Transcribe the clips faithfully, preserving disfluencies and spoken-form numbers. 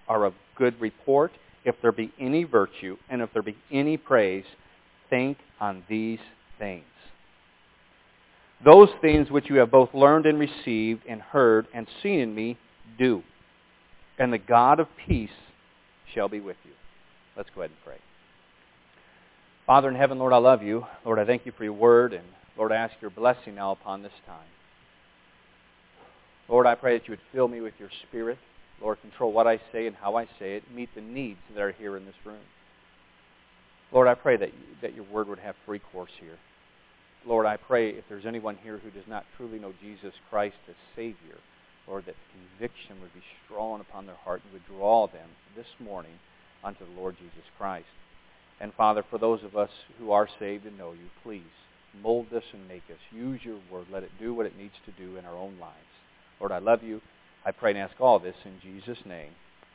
are of good report, if there be any virtue, and if there be any praise, think on these things. Those things which you have both learned and received and heard and seen in me, do. And the God of peace shall be with you. Let's go ahead and pray. Father in heaven, Lord, I love you. Lord, I thank you for your word, and Lord, I ask your blessing now upon this time. Lord, I pray that you would fill me with your Spirit. Lord, control what I say and how I say it. Meet the needs that are here in this room. Lord, I pray that, that your word would have free course here. Lord, I pray if there's anyone here who does not truly know Jesus Christ as Savior, Lord, that conviction would be strong upon their heart and would draw them this morning unto the Lord Jesus Christ. And Father, for those of us who are saved and know you, please mold us and make us. Use your word. Let it do what it needs to do in our own lives. Lord, I love you. I pray and ask all this in Jesus' name.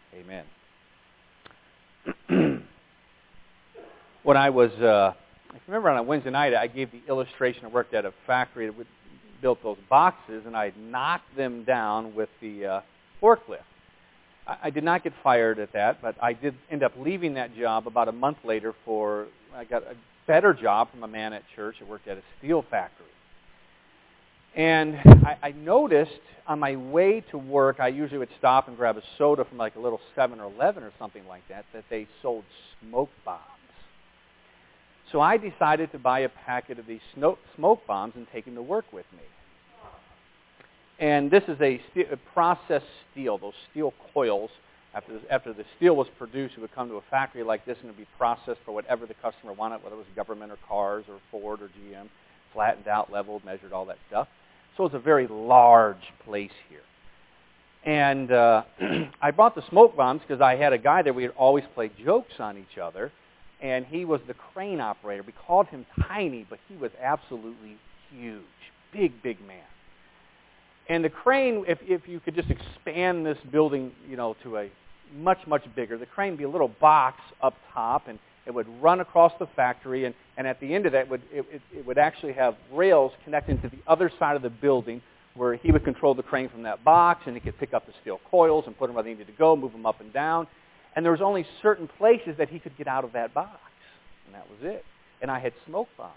Amen. When I was, uh, if you remember on a Wednesday night, I gave the illustration. I worked at a factory that built those boxes, and I knocked them down with the uh, forklift. I, I did not get fired at that, but I did end up leaving that job about a month later for, I got a better job from a man at church that worked at a steel factory. And I, I noticed on my way to work, I usually would stop and grab a soda from like a little seven eleven or something like that, that they sold smoke bombs. So I decided to buy a packet of these smoke bombs and take them to work with me. And this is a, steel, a processed steel, those steel coils. After the, after the steel was produced, it would come to a factory like this and it would be processed for whatever the customer wanted, whether it was government or cars or Ford or G M, flattened out, leveled, measured, all that stuff. So it's a very large place here. And uh, I brought the smoke bombs because I had a guy there. We would always play jokes on each other. And he was the crane operator. We called him Tiny, but he was absolutely huge. Big, big man. And the crane, if, if you could just expand this building, you know, to a much, much bigger, the crane would be a little box up top, and it would run across the factory, and, and at the end of that, it would, it, it, it would actually have rails connecting to the other side of the building where he would control the crane from that box, and he could pick up the steel coils and put them where they needed to go, move them up and down. And there was only certain places that he could get out of that box, and that was it. And I had smoke bombs.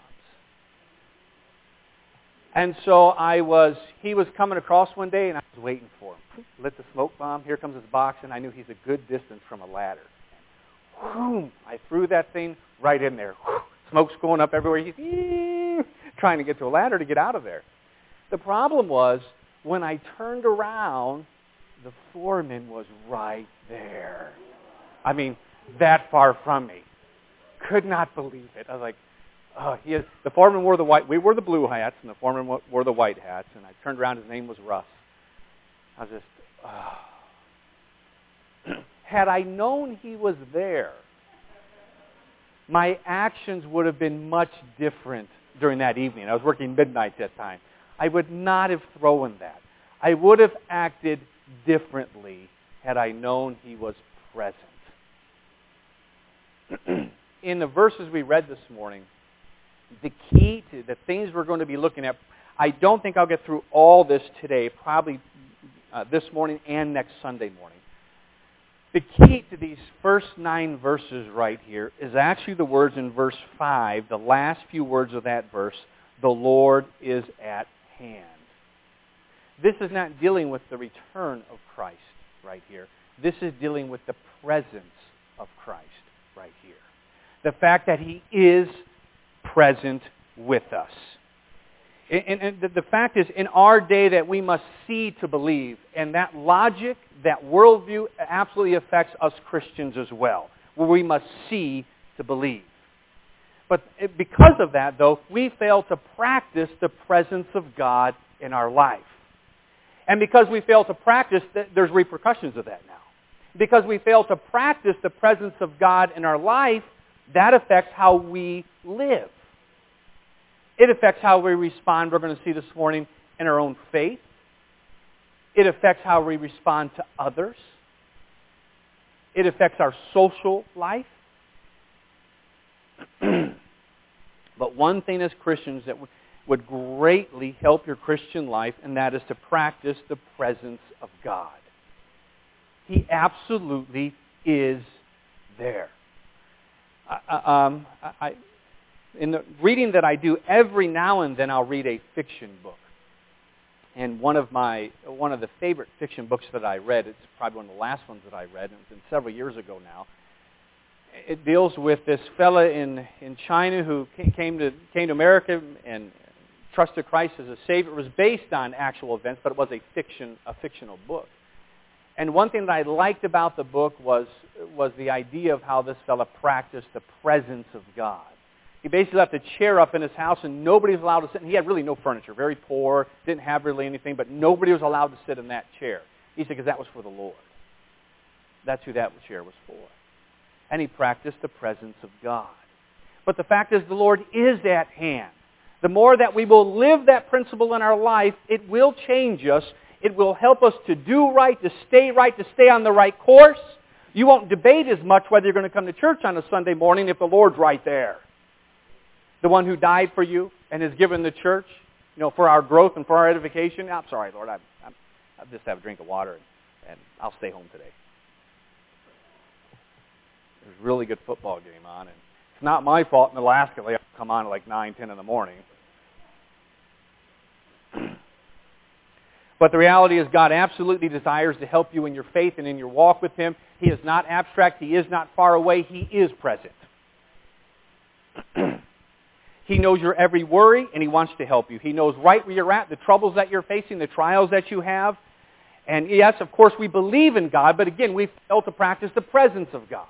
And so I was, he was coming across one day, and I was waiting for him. Lit the smoke bomb. Here comes his box, and I knew he's a good distance from a ladder. Whoom, I threw that thing right in there. Smoke's going up everywhere. He's trying to get to a ladder to get out of there. The problem was, when I turned around, the foreman was right there. I mean, that far from me. Could not believe it. I was like, oh, he is. The foreman wore the white, we wore the blue hats, and the foreman wore the white hats, and I turned around, his name was Russ. I was just, oh. Had I known he was there, my actions would have been much different during that evening. I was working midnight that time. I would not have thrown that. I would have acted differently had I known he was present. In the verses we read this morning, the key to the things we're going to be looking at, I don't think I'll get through all this today, probably uh, this morning and next Sunday morning. The key to these first nine verses right here is actually the words in verse five, the last few words of that verse, the Lord is at hand. This is not dealing with the return of Christ right here. This is dealing with the presence of Christ right here. The fact that he is present with us. And, and the, the fact is, in our day that we must see to believe, and that logic, that worldview absolutely affects us Christians as well, where we must see to believe. But because of that, though, we fail to practice the presence of God in our life. And because we fail to practice, there's repercussions of that now. Because we fail to practice the presence of God in our life, that affects how we live. It affects how we respond, we're going to see this morning, in our own faith. It affects how we respond to others. It affects our social life. But one thing as Christians that would greatly help your Christian life, and that is to practice the presence of God. He absolutely is there. I, um, I, in the reading that I do, every now and then I'll read a fiction book. And one of my one of the favorite fiction books that I read, it's probably one of the last ones that I read, and it's been several years ago now. It deals with this fella in, in China who came to came to America and trusted Christ as a Savior. It was based on actual events, but it was a fiction a fictional book. And one thing that I liked about the book was was the idea of how this fella practiced the presence of God. He basically left a chair up in his house, and nobody was allowed to sit. And he had really no furniture, very poor, didn't have really anything, but nobody was allowed to sit in that chair. He said, because that was for the Lord. That's who that chair was for. And he practiced the presence of God. But the fact is, the Lord is at hand. The more that we will live that principle in our life, it will change us. It will help us to do right, to stay right, to stay on the right course. You won't debate as much whether you're going to come to church on a Sunday morning if the Lord's right there. The one who died for you and has given the church, you know, for our growth and for our edification. I'm sorry, Lord, I'm, I'm, I'll just have a drink of water and, and I'll stay home today. There's a really good football game on, and it's not my fault in Alaska. They come on at like nine, ten in the morning. But the reality is God absolutely desires to help you in your faith and in your walk with Him. He is not abstract. He is not far away. He is present. He knows your every worry, and He wants to help you. He knows right where you're at, the troubles that you're facing, the trials that you have. And yes, of course, we believe in God, but again, we fail to practice the presence of God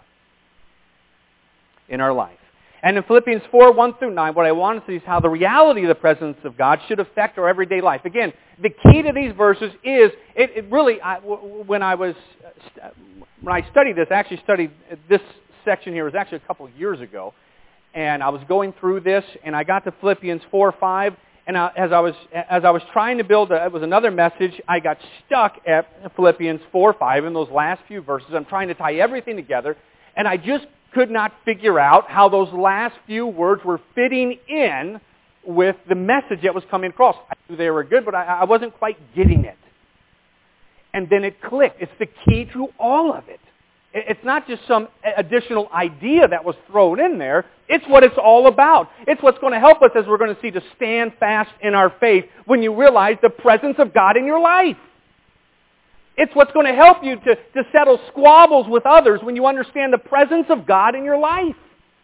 in our life. And in Philippians four, one through nine, what I want to see is how the reality of the presence of God should affect our everyday life. Again, the key to these verses is, it, it really, I, when I was, when I studied this, I actually studied this section here, it was actually a couple of years ago, and I was going through this, and I got to Philippians four, five, and I, as I was as I was trying to build, a, it was another message, I got stuck at Philippians four, five in those last few verses. I'm trying to tie everything together, and I just could not figure out how those last few words were fitting in with the message that was coming across. I knew they were good, but I, I wasn't quite getting it. And then it clicked. It's the key to all of it. It's not just some additional idea that was thrown in there. It's what it's all about. It's what's going to help us, as we're going to see, to stand fast in our faith when you realize the presence of God in your life. It's what's going to help you to, to settle squabbles with others when you understand the presence of God in your life.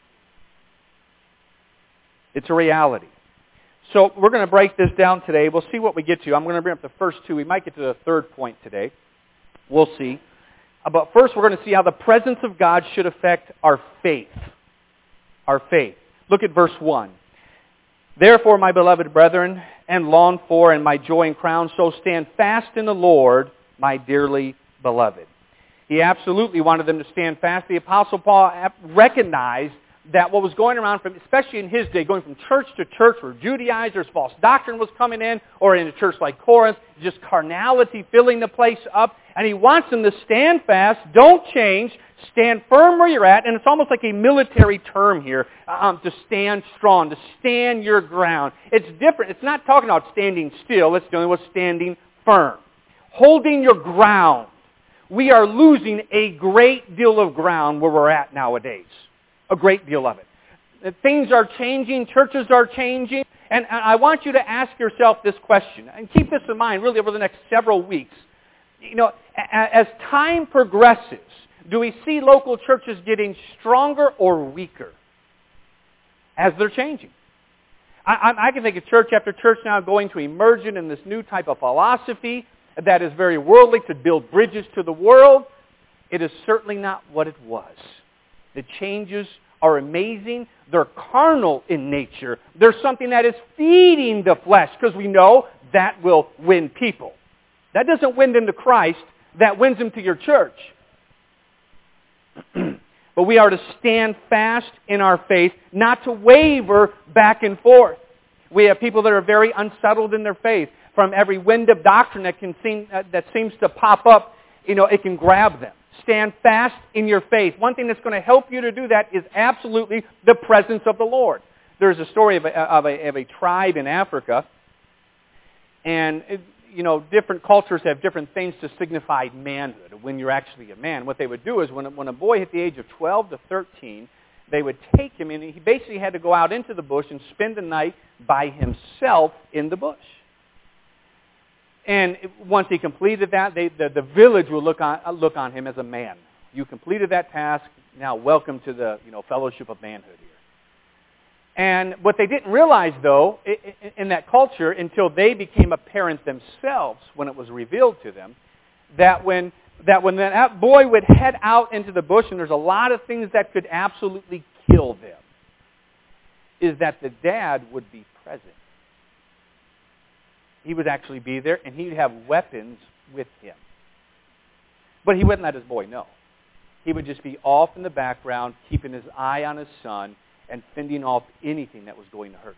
It's a reality. So we're going to break this down today. We'll see what we get to. I'm going to bring up the first two. We might get to the third point today. We'll see. But first, we're going to see how the presence of God should affect our faith. Our faith. Look at verse one. Therefore, my beloved brethren, and longed for, and my joy and crown, so stand fast in the Lord, my dearly beloved. He absolutely wanted them to stand fast. The Apostle Paul recognized that what was going around, from, especially in his day, going from church to church where Judaizers, false doctrine was coming in, or in a church like Corinth, just carnality filling the place up. And he wants them to stand fast, don't change, stand firm where you're at. And it's almost like a military term here, um, to stand strong, to stand your ground. It's different. It's not talking about standing still. It's dealing with standing firm. Holding your ground. We are losing a great deal of ground where we're at nowadays. A great deal of it. Things are changing. Churches are changing. And I want you to ask yourself this question. And keep this in mind really over the next several weeks. You know, as time progresses, do we see local churches getting stronger or weaker as they're changing? I, I can think of church after church now going to emerging in this new type of philosophy that is very worldly, to build bridges to the world. It is certainly not what it was. The changes are amazing. They're carnal in nature. They're something that is feeding the flesh, because we know that will win people. That doesn't win them to Christ. That wins them to your church. But we are to stand fast in our faith, not to waver back and forth. We have people that are very unsettled in their faith. From every wind of doctrine that can seem uh, that seems to pop up, you know, it can grab them. Stand fast in your faith. One thing that's going to help you to do that is absolutely the presence of the Lord. There's a story of a, of a, of a tribe in Africa, and it, you know, different cultures have different things to signify manhood, when you're actually a man. What they would do is when, when a boy hit the age of twelve to thirteen, they would take him and he basically had to go out into the bush and spend the night by himself in the bush. And once he completed that, they, the, the village would look on, look on him as a man. You completed that task, now welcome to the, you know, fellowship of manhood here. And what they didn't realize, though, in that culture, until they became a parent themselves, when it was revealed to them, that when that when that boy would head out into the bush, and there's a lot of things that could absolutely kill them, is that the dad would be present. He would actually be there, and he'd have weapons with him. But he wouldn't let his boy know. He would just be off in the background, keeping his eye on his son, and fending off anything that was going to hurt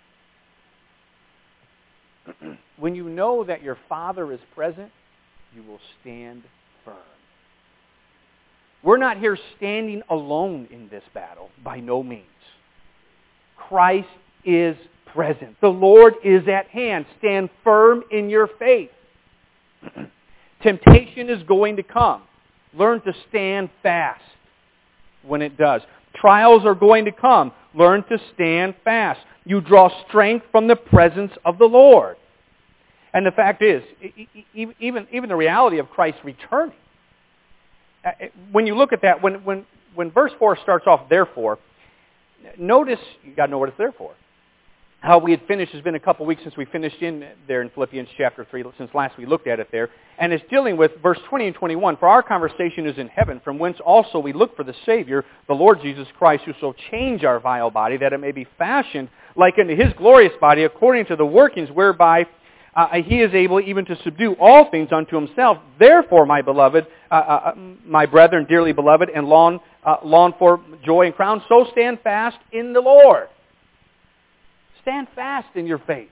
him. When you know that your Father is present, you will stand firm. We're not here standing alone in this battle, by no means. Christ is present. The Lord is at hand. Stand firm in your faith. Temptation is going to come. Learn to stand fast when it does. Trials are going to come. Learn to stand fast. You draw strength from the presence of the Lord. And the fact is, even, even the reality of Christ returning, when you look at that, when, when, when verse four starts off, therefore, notice, you've got to know what it's there for. How we had finished, it's been a couple weeks since we finished in there in Philippians chapter three, since last we looked at it there. And it's dealing with verse twenty and twenty-one. For our conversation is in heaven, from whence also we look for the Savior, the Lord Jesus Christ, who shall change our vile body, that it may be fashioned like unto his glorious body, according to the workings whereby uh, he is able even to subdue all things unto himself. Therefore, my beloved, uh, uh, my brethren, dearly beloved, and long, uh, long for joy and crown, so stand fast in the Lord. Stand fast in your faith.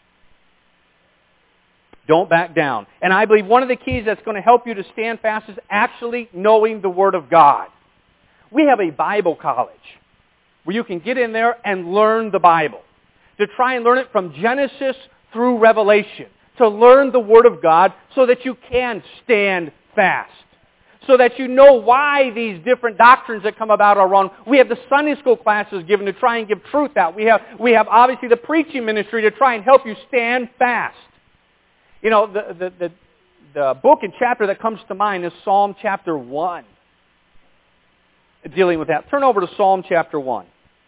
Don't back down. And I believe one of the keys that's going to help you to stand fast is actually knowing the Word of God. We have a Bible college where you can get in there and learn the Bible. To try and learn it from Genesis through Revelation. To learn the Word of God so that you can stand fast. So that you know why these different doctrines that come about are wrong. We have the Sunday school classes given to try and give truth out. We have, we have obviously the preaching ministry to try and help you stand fast. You know, the, the, the, the book and chapter that comes to mind is Psalm chapter one. Dealing with that. Turn over to Psalm chapter one.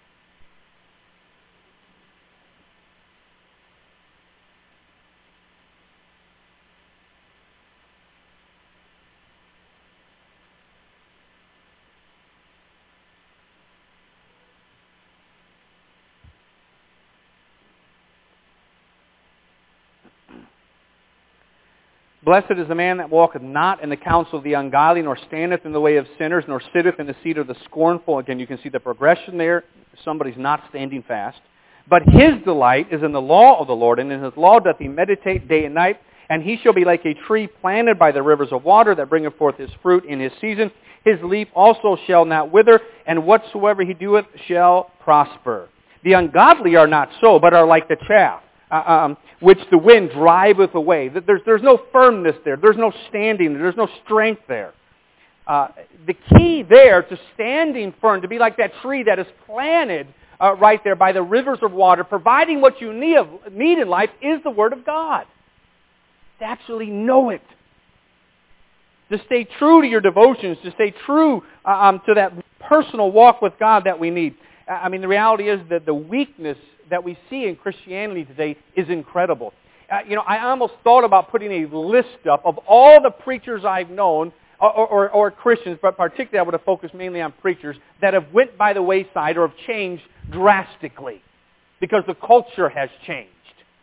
Blessed is the man that walketh not in the counsel of the ungodly, nor standeth in the way of sinners, nor sitteth in the seat of the scornful. Again, you can see the progression there. Somebody's not standing fast. But his delight is in the law of the Lord, and in his law doth he meditate day and night. And he shall be like a tree planted by the rivers of water, that bringeth forth his fruit in his season. His leaf also shall not wither, and whatsoever he doeth shall prosper. The ungodly are not so, but are like the chaff, Uh, um, which the wind driveth away. There's, there's no firmness there. There's no standing there. There's no strength there. Uh, the key there to standing firm, to be like that tree that is planted uh, right there by the rivers of water, providing what you need, of, need in life, is the Word of God. To actually know it. To stay true to your devotions. To stay true uh, um, to that personal walk with God that we need. I mean, the reality is that the weakness that we see in Christianity today is incredible. Uh, you know, I almost thought about putting a list up of all the preachers I've known, or, or, or Christians, but particularly I would have focused mainly on preachers, that have went by the wayside or have changed drastically because the culture has changed.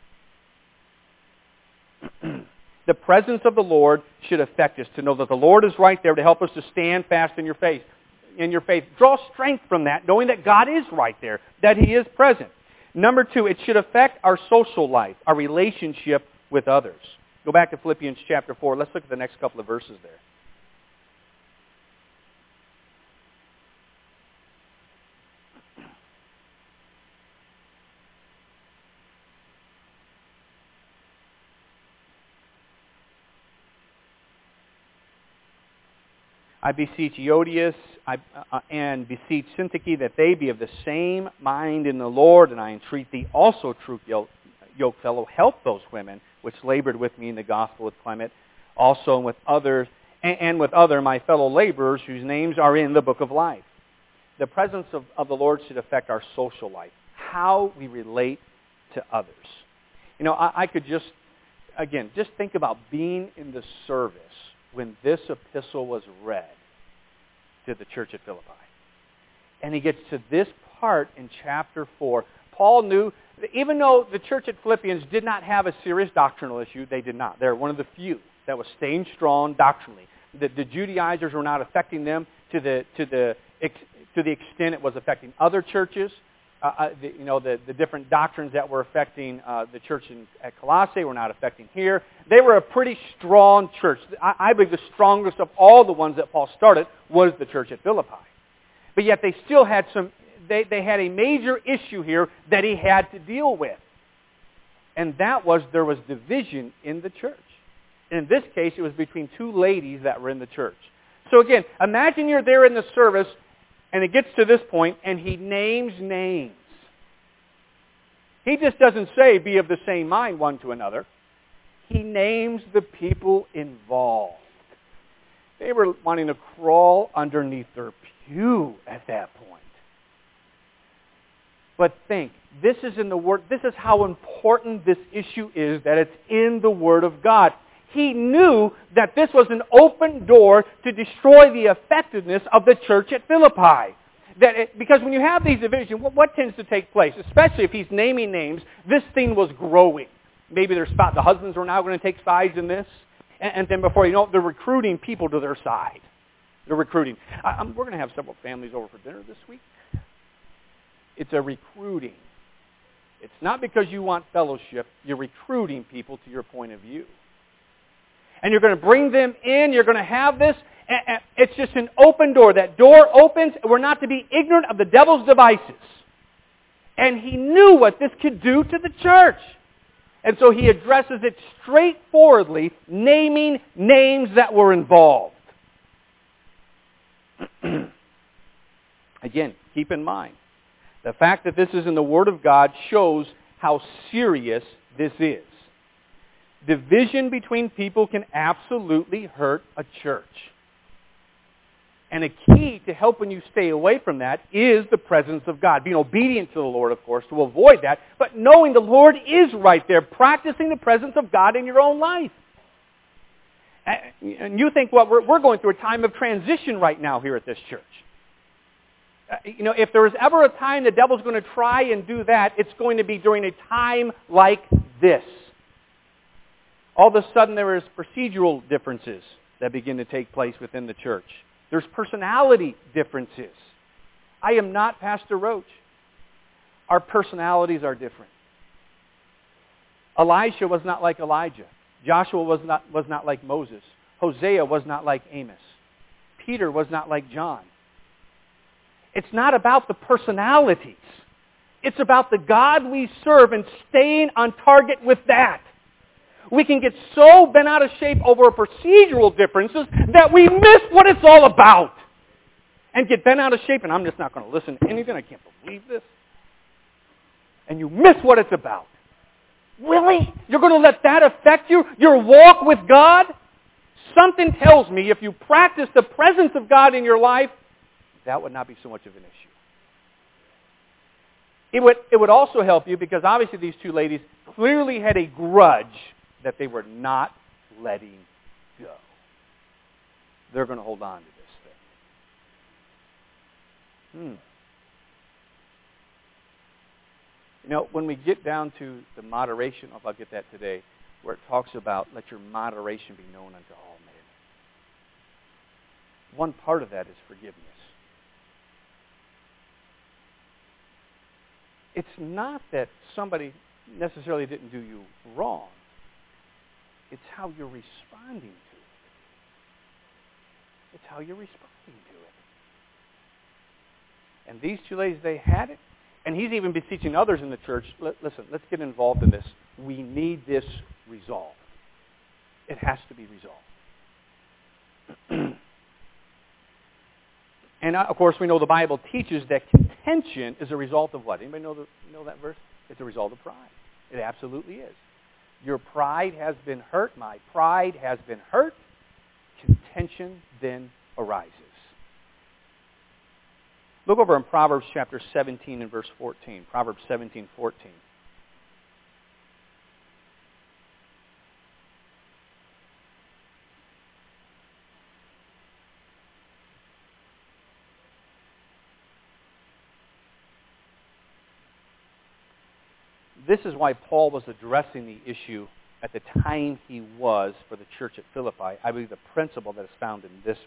The presence of the Lord should affect us to know that the Lord is right there to help us to stand fast in your faith. In your faith. Draw strength from that, knowing that God is right there, that He is present. Number two, it should affect our social life, our relationship with others. Go back to Philippians chapter four. Let's look at the next couple of verses there. I beseech Eodias I, uh, and beseech Syntyche that they be of the same mind in the Lord, and I entreat thee also, true yoke fellow, help those women which labored with me in the gospel with Clement, also and with others, and, and with other my fellow laborers whose names are in the book of life. The presence of, of the Lord should affect our social life, how we relate to others. You know, I, I could just, again, just think about being in the service when this epistle was read to the church at Philippi. And he gets to this part in chapter four. Paul knew, that even though the church at Philippians did not have a serious doctrinal issue, they did not. They're one of the few that was staying strong doctrinally. The, the Judaizers were not affecting them to the to the to the extent it was affecting other churches. Uh, uh, the, you know, the, the different doctrines that were affecting uh, the church in, at Colossae were not affecting here. They were a pretty strong church. I, I believe the strongest of all the ones that Paul started was the church at Philippi. But yet they still had some, they, they had a major issue here that he had to deal with. And that was there was division in the church. And in this case, it was between two ladies that were in the church. So again, imagine you're there in the service, and it gets to this point, and he names names. He just doesn't say, be of the same mind one to another. He names the people involved. They were wanting to crawl underneath their pew at that point. But think, this is in the Word. This is how important this issue is, that it's in the Word of God. He knew that this was an open door to destroy the effectiveness of the church at Philippi. That it, because when you have these divisions, what, what tends to take place? Especially if he's naming names, this thing was growing. Maybe their spot, the husbands were now going to take sides in this. And, and then before you know it, they're recruiting people to their side. They're recruiting. I, I'm, we're going to have several families over for dinner this week. It's a recruiting. It's not because you want fellowship. You're recruiting people to your point of view. And you're going to bring them in. You're going to have this. And it's just an open door. That door opens. We're not to be ignorant of the devil's devices. And he knew what this could do to the church. And so he addresses it straightforwardly, naming names that were involved. Again, keep in mind, the fact that this is in the Word of God shows how serious this is. Division between people can absolutely hurt a church. And a key to helping you stay away from that is the presence of God. Being obedient to the Lord, of course, to avoid that, but knowing the Lord is right there, practicing the presence of God in your own life. And you think, well, we're going through a time of transition right now here at this church. You know, if there was ever a time the devil's going to try and do that, it's going to be during a time like this. All of a sudden there is procedural differences that begin to take place within the church. There's personality differences. I am not Pastor Roach. Our personalities are different. Elisha was not like Elijah. Joshua was not, was not like Moses. Hosea was not like Amos. Peter was not like John. It's not about the personalities. It's about the God we serve and staying on target with that. We can get so bent out of shape over procedural differences that we miss what it's all about. And get bent out of shape, and I'm just not going to listen to anything. I can't believe this. And you miss what it's about. Really? You're going to let that affect you? Your walk with God? Something tells me if you practice the presence of God in your life, that would not be so much of an issue. It would, it would also help you because obviously these two ladies clearly had a grudge that they were not letting go. They're going to hold on to this thing. Hmm. You know, when we get down to the moderation, if I'll get that today, where it talks about let your moderation be known unto all men. One part of that is forgiveness. It's not that somebody necessarily didn't do you wrong. It's how you're responding to it. It's how you're responding to it. And these two ladies, they had it. And he's even beseeching others in the church, listen, let's get involved in this. We need this resolved. It has to be resolved. And uh, of course, we know the Bible teaches that contention is a result of what? Anybody know, the, know that verse? It's a result of pride. It absolutely is. Your pride has been hurt. My pride has been hurt. Contention then arises. Look over in Proverbs chapter seventeen and verse fourteen. Proverbs seventeen, fourteen. This is why Paul was addressing the issue at the time he was for the church at Philippi. I believe the principle that is found in this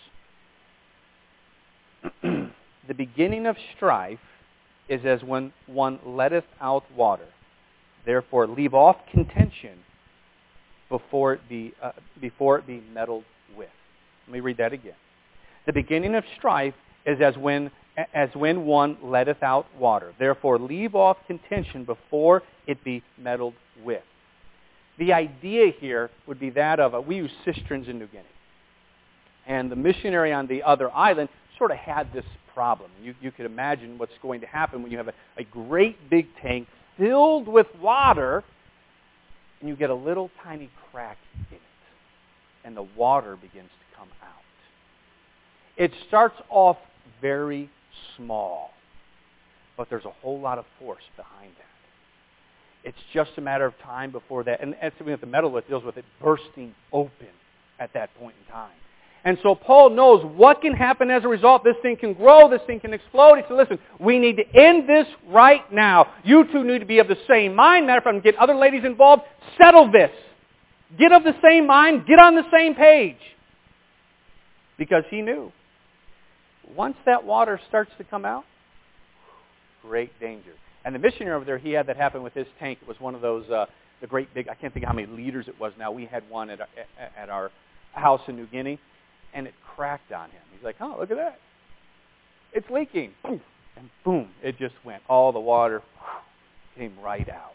verse. The beginning of strife is as when one letteth out water. Therefore, leave off contention before it be uh, before it be meddled with. Let me read that again. The beginning of strife is as when as when one letteth out water. Therefore, leave off contention before it be meddled with. The idea here would be that of, a, we use cisterns in New Guinea. And the missionary on the other island sort of had this problem. You, you could imagine what's going to happen when you have a, a great big tank filled with water and you get a little tiny crack in it. And the water begins to come out. It starts off very small, but there's a whole lot of force behind that. It's just a matter of time before that, and that's something that the metal deals with, it bursting open at that point in time. And so Paul knows what can happen as a result. This thing can grow, this thing can explode. He said, listen, we need to end this right now. You two need to be of the same mind. Matter of fact, get other ladies involved. Settle this. Get of the same mind. Get on the same page. Because he knew. Once that water starts to come out, great danger. And the missionary over there, he had that happen with his tank. It was one of those, uh, the great big, I can't think of how many liters it was now. We had one at our, at our house in New Guinea, and it cracked on him. He's like, oh, look at that. It's leaking. And boom, it just went. All the water came right out.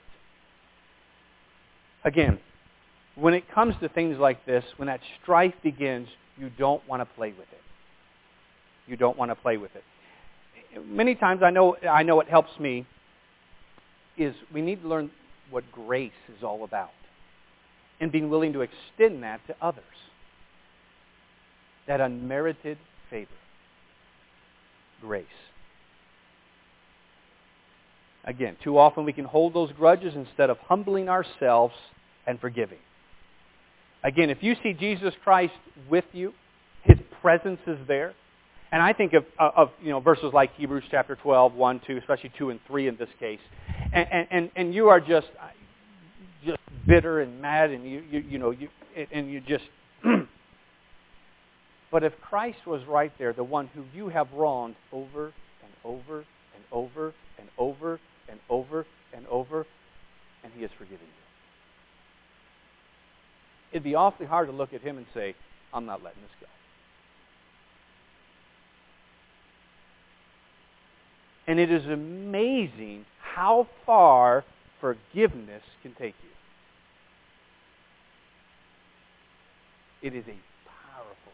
Again, when it comes to things like this, when that strife begins, you don't want to play with it. You don't want to play with it. Many times I know I know it helps me is we need to learn what grace is all about and being willing to extend that to others. That unmerited favor. Grace. Again, too often we can hold those grudges instead of humbling ourselves and forgiving. Again, if you see Jesus Christ with you, His presence is there. And I think of, of you know verses like Hebrews chapter twelve, one, two, especially two and three in this case. And and, and you are just just bitter and mad and you you, you know you and you just but if Christ was right there, the one who you have wronged over and over and over and over and over and over, and He has forgiven you. It'd be awfully hard to look at Him and say, I'm not letting this go. And it is amazing how far forgiveness can take you. It is a powerful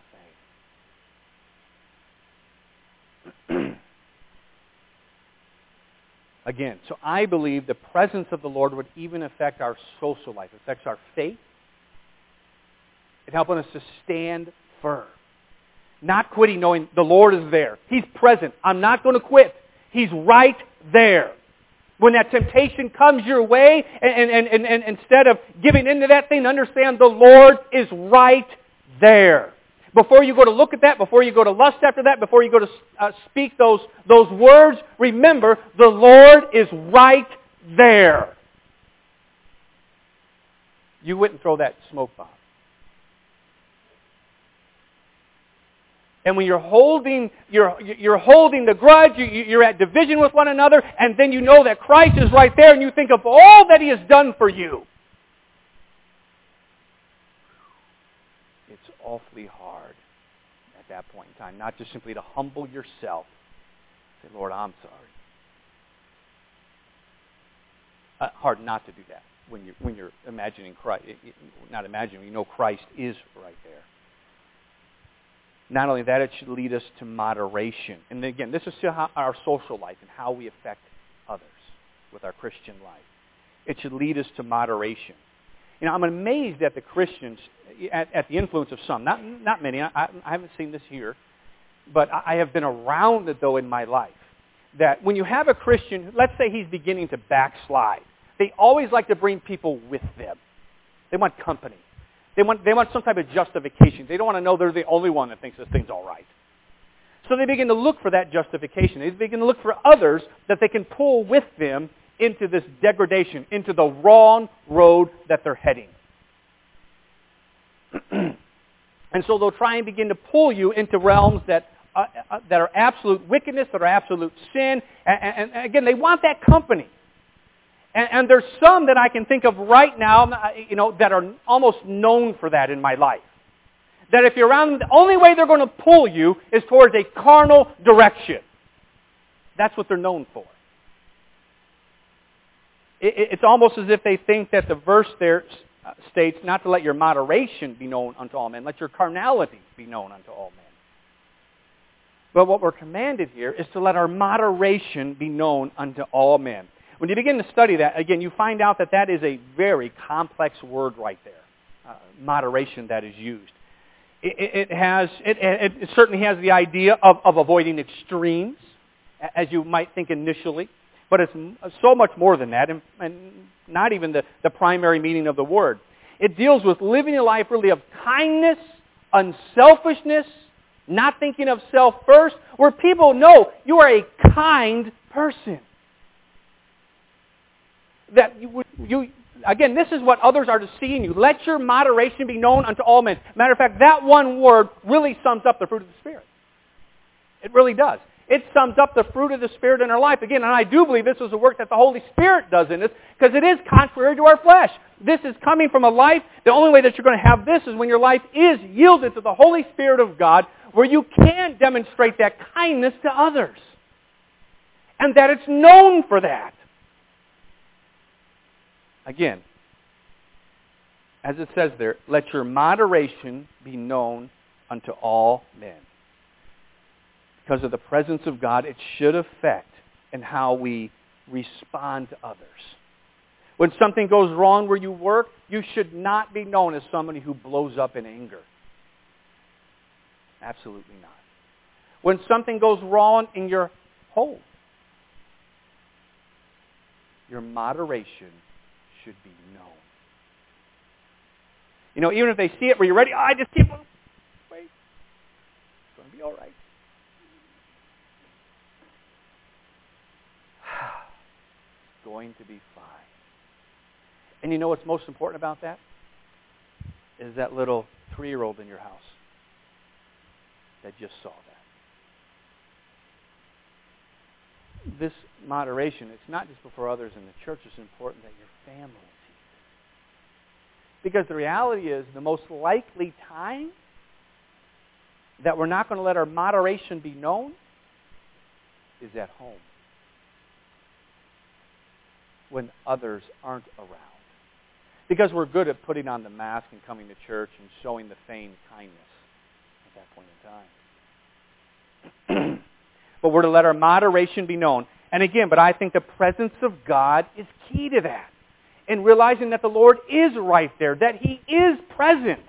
thing. Again, so I believe the presence of the Lord would even affect our social life. It affects our faith. It helps us to stand firm. Not quitting knowing the Lord is there. He's present. I'm not going to quit. He's right there. When that temptation comes your way, and, and, and, and instead of giving into that thing, understand the Lord is right there. Before you go to look at that, before you go to lust after that, before you go to uh, speak those, those words, remember the Lord is right there. You wouldn't throw that smoke bomb. And when you're holding, you're, you're holding the grudge, you, you're at division with one another, and then you know that Christ is right there, and you think of all that He has done for you. It's awfully hard at that point in time, not just simply to humble yourself. Say, Lord, I'm sorry. Uh, hard not to do that when you're, when you're imagining Christ. Not imagining, you know Christ is right there. Not only that, it should lead us to moderation. And again, this is to how our social life and how we affect others with our Christian life. It should lead us to moderation. You know, I'm amazed at the Christians, at, at the influence of some. Not not many. I, I haven't seen this here. But I have been around it, though, in my life. That when you have a Christian, let's say he's beginning to backslide, they always like to bring people with them. They want company. They want, they want some type of justification. They don't want to know they're the only one that thinks this thing's all right. So they begin to look for that justification. They begin to look for others that they can pull with them into this degradation, into the wrong road that they're heading. And so they'll try and begin to pull you into realms that uh, uh, that are absolute wickedness, that are absolute sin. And, and, and again, they want that company. And, and there's some that I can think of right now, you know, that are almost known for that in my life. That if you're around them, the only way they're going to pull you is towards a carnal direction. That's what they're known for. It, it's almost as if they think that the verse there states not to let your moderation be known unto all men. Let your carnality be known unto all men. But what we're commanded here is to let our moderation be known unto all men. When you begin to study that, again, you find out that that is a very complex word right there. Uh, moderation that is used. It, it, it has, it, it certainly has the idea of, of avoiding extremes, as you might think initially. But it's so much more than that, and, and not even the, the primary meaning of the word. It deals with living a life really of kindness, unselfishness, not thinking of self first, where people know you are a kind person. That you, you again, this is what others are to see in you. Let your moderation be known unto all men. Matter of fact, that one word really sums up the fruit of the Spirit. It really does. It sums up the fruit of the Spirit in our life. Again, and I do believe this is a work that the Holy Spirit does in us, because it is contrary to our flesh. This is coming from a life. The only way that you're going to have this is when your life is yielded to the Holy Spirit of God, where you can demonstrate that kindness to others. And that it's known for that. Again, as it says there, let your moderation be known unto all men. Because of the presence of God, it should affect in how we respond to others. When something goes wrong where you work, you should not be known as somebody who blows up in anger. Absolutely not. When something goes wrong in your home, your moderation should be known. You know, even if they see it where you're ready, oh, I just keep, wait, it's going to be all right. Going to be fine. And you know what's most important about that? Is that little three-year-old in your house that just saw that. This moderation, it's not just before others in the church, it's important that your family sees it. Because the reality is, the most likely time that we're not going to let our moderation be known is at home, when others aren't around. Because we're good at putting on the mask and coming to church and showing the feigned kindness at that point in time. But we're to let our moderation be known. And again, but I think the presence of God is key to that. And realizing that the Lord is right there, that He is present.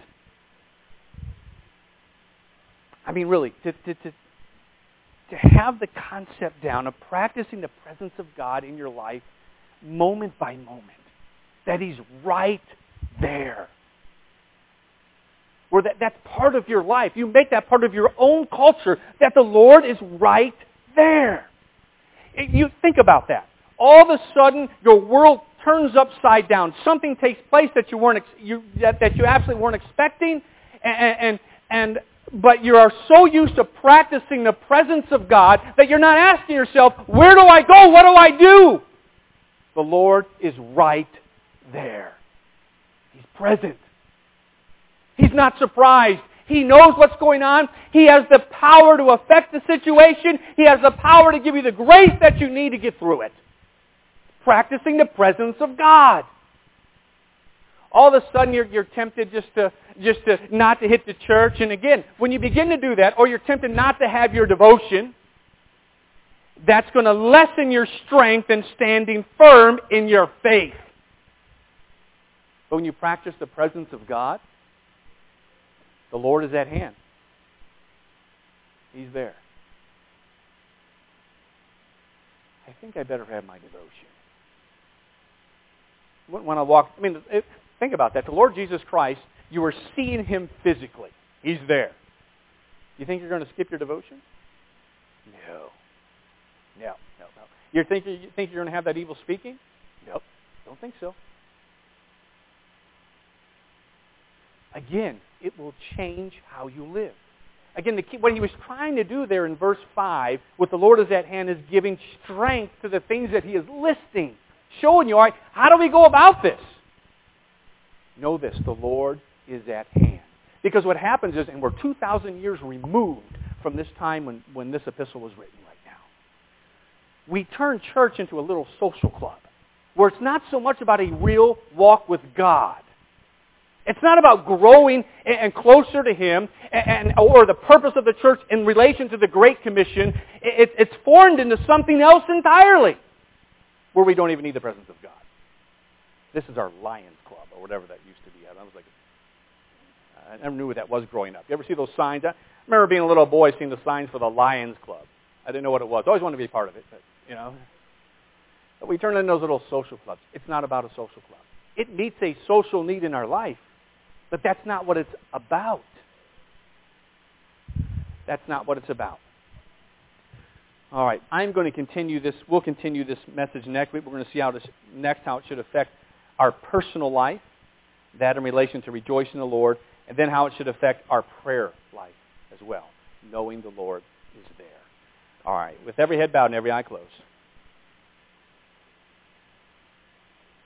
I mean, really, to, to, to, to have the concept down of practicing the presence of God in your life moment by moment, that He's right there. Where that, that's part of your life. You make that part of your own culture, that the Lord is right there. You think about that. All of a sudden, your world turns upside down. Something takes place that you weren't you, that, that you absolutely weren't expecting, and, and and but you are so used to practicing the presence of God that you're not asking yourself, where do I go? What do I do? The Lord is right there. He's present. He's not surprised. He knows what's going on. He has the power to affect the situation. He has the power to give you the grace that you need to get through it. Practicing the presence of God. all of a sudden you're, you're tempted just to, just to not to hit the church. And again, when you begin to do that, or you're tempted not to have your devotion, that's going to lessen your strength in standing firm in your faith. But when you practice the presence of God, the Lord is at hand. He's there. I think I better have my devotion. When I walk, I mean, think about that. The Lord Jesus Christ, you are seeing Him physically. He's there. You think you're going to skip your devotion? No. No, no, no. You think, you think you're going to have that evil speaking? Nope. Don't think so. Again, it will change how you live. Again, the key, what he was trying to do there in verse five, with the Lord is at hand, is giving strength to the things that he is listing. Showing you, all right, how do we go about this? Know this, the Lord is at hand. Because what happens is, and we're two thousand years removed from this time when, when this epistle was written right now, we turn church into a little social club, where it's not so much about a real walk with God. It's not about growing and closer to Him, and, or the purpose of the church in relation to the Great Commission. It, it's formed into something else entirely, where we don't even need the presence of God. This is our Lions Club, or whatever that used to be. I was like, I never knew what that was growing up. You ever see those signs? I remember being a little boy seeing the signs for the Lions Club. I didn't know what it was. I always wanted to be a part of it, but, you know. But we turn into those little social clubs. It's not about a social club. It meets a social need in our life, but that's not what it's about. That's not what it's about. All right, I'm going to continue this. We'll continue this message next week. We're going to see how this next how it should affect our personal life, that in relation to rejoicing in the Lord, and then how it should affect our prayer life as well, knowing the Lord is there. All right, with every head bowed and every eye closed.